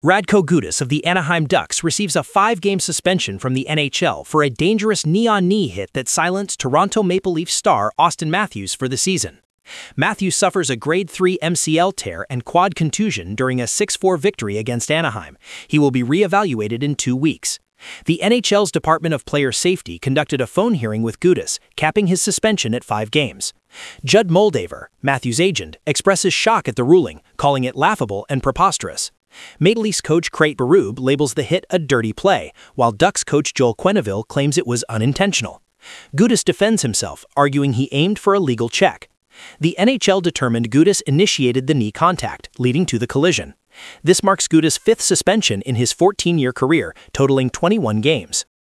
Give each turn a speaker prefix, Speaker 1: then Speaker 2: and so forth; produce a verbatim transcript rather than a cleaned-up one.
Speaker 1: Radko Gudas of the Anaheim Ducks receives a five-game suspension from the N H L for a dangerous knee-on-knee hit that silenced Toronto Maple Leafs star Auston Matthews for the season. Matthews suffers a grade three M C L tear and quad contusion during a six four victory against Anaheim. He will be re-evaluated in two weeks. The N H L's Department of Player Safety conducted a phone hearing with Gudas, capping his suspension at five games. Judd Moldaver, Matthews' agent, expresses shock at the ruling, calling it laughable and preposterous. Maple Leafs coach Craig Berube labels the hit a dirty play, while Ducks coach Joel Quenneville claims it was unintentional. Gudas defends himself, arguing he aimed for a legal check. The N H L determined Gudas initiated the knee contact, leading to the collision. This marks Gudas' fifth suspension in his fourteen-year career, totaling twenty-one games.